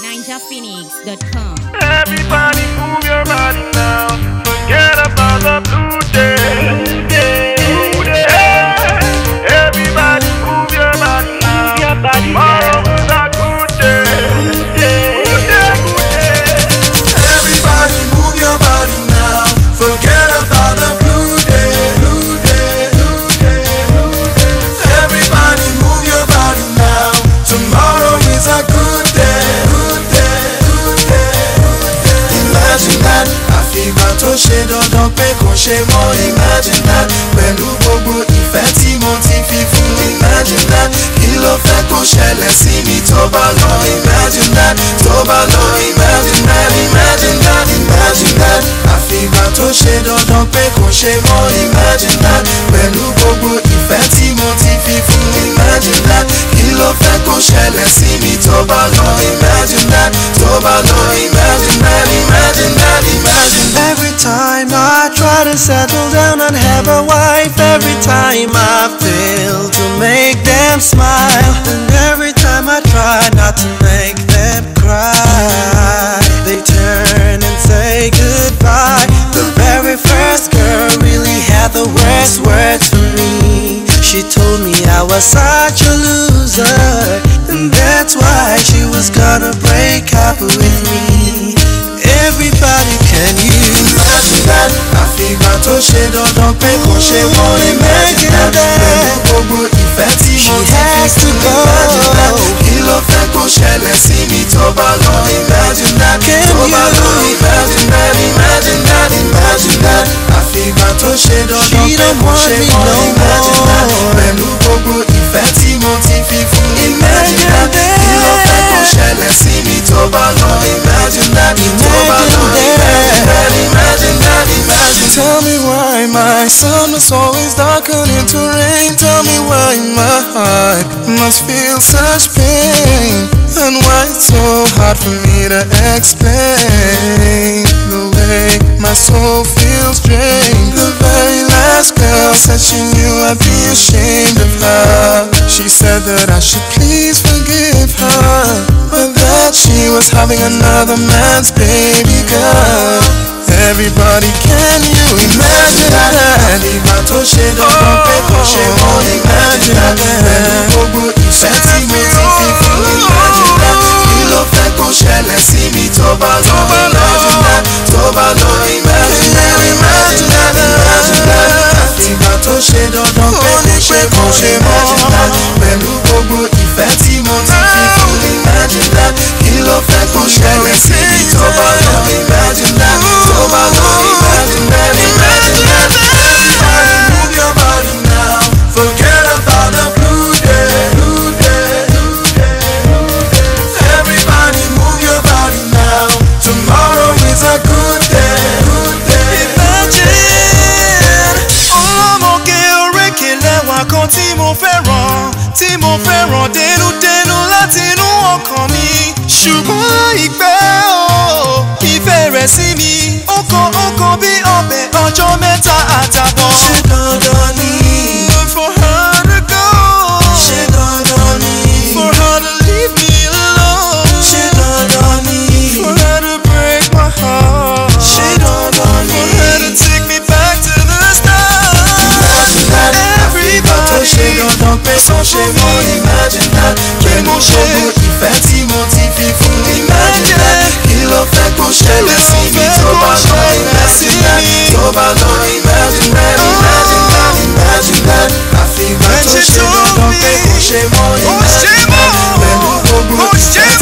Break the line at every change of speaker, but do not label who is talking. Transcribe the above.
NinjaPhoenix.com.
Everybody move your body now. Forget about the blue day. Blue day. Everybody move your body now. Tomorrow is a good day. Good day, good day.
Everybody move your body now. Forget about the blue day. Blue day, blue day, blue day. Everybody move your body now. Tomorrow is a good day. Good day, good day, good day. Imagine that. Àfìgbà tó ṣe dandan pé kò ṣe mọ́. Imagine that. Pẹ̀lú gbogbo ìfẹ́ tí mo ti fi fún. Imagine that. Kí ló fẹ́ kó ṣẹlẹ̀ sí mi tó bá lọ? Imagine that. Tó bá lọ. Imagine that. Imagine that. Imagine that. Àfìgbà tó ṣe dandan pé kò ṣe mọ́. Imagine that. Pẹ̀lú gbogbo ìfẹ́ tí mo ti fi fún. Imagine that. Kí ló fẹ́ kó ṣẹlẹ̀ sí mi tó bá lọ? Imagine that. Tó bá lọ. Imagine that. Imagine that. Imagine that. Every time I try to settle down and have a wife, every time I fail to make them smile, and every time I try not to make them cry, they turn and say goodbye. The very first girl really had the worst words for me. She told me I was such a loser, and that's why she was gonna break up with me. Everybody, can you imagine that? Àfìgbà tó ṣe dandan pé kò ṣe mọ́. Imagine that. Pẹ̀lú gbogbo ìfẹ́ tí mo ti fi fún. Imagine that. Kí ló fẹ́ kó ṣẹlẹ̀ sí mi tó bá lọ? Imagine that. Tó bá lọ. Imagine that. Imagine that. Imagine that. Àfìgbà tó ṣe dandan pé kò ṣe mọ́. Imagine that. Pẹ̀lú gbogbo ìfẹ́ tí mo ti fi fún. Imagine that. Kí ló fẹ́ kó ṣẹlẹ̀ sí mi tó bá lọ? Imagine that. Tó bá lọ. Imagine that. Imagine that. Imagine. Tell me why my sun was always darkened into rain. Tell me why my heart must feel such pain, and why it's so hard for me to explain the way my soul feels drained. The very last girl said she knew I'd be ashamed of her. She said that I should please forgive her, but that she was having another man's baby girl. Everybody, can you imagine that? Àfìgbà tó ṣe dandan pé kò ṣe mọ́. Imagine that. Pẹ̀lú gbogbo ìfẹ́ tí mo ti fi fún. Imagine that. Kí ló fẹ́ kó ṣẹlẹ̀ sí mi tó bá lọ? Imagine that. Tó bá lọ. Imagine that. Imagine that. Imagine that. Àfìgbà tó ṣe dandan pé kò ṣe mọ́. Imagine that. Pẹ̀lú gbogbo ìfẹ́ tí mo ti fi fún. Imagine that. Kí ló fẹ́ kó ṣẹlẹ̀ sí mi tó bá lọ? Imagine that. Tó bá lọ. Imagine that. Imagine that. Everybody move your body now. Forget about the blue day. Blue day. Blue day. Blue day. Everybody move your body now. Tomorrow is a good day. Good day. Imagine. Ọlọ́mọge orékè lẹ́wà kan tí mo fẹ́ràn dénúdénú láti inú ọkàn mi. Ṣùgbọ́n ìfẹ́ rẹ̀ sí mi ó kan bí ọbẹ̀ ọjọ́ mẹ́ta àtàbọ̀. Ṣé dandan ni for her to go? Ṣé dandan ni for her to leave me alone? Ṣé dandan ni for her to break my heart? Ṣé dandan ni for her to take me back to the start? Imagine that. Àfìgbà tó ṣe dandan pé kò ṣe mọ́. Imagine that. Pẹ̀lú gbogbo ìfẹ́ tí mo ti fi fún. Imagine that. Kí ló fẹ́ kó ṣẹlẹ̀ sí mi tó bá lọ? Imagine that. Tó bá lọ. Imagine that. Imagine that. Imagine that. Àfìgbà tó ṣe dandan pé kò ṣe mọ́. Imagine that. Pẹ̀lú gbogbo ìfẹ́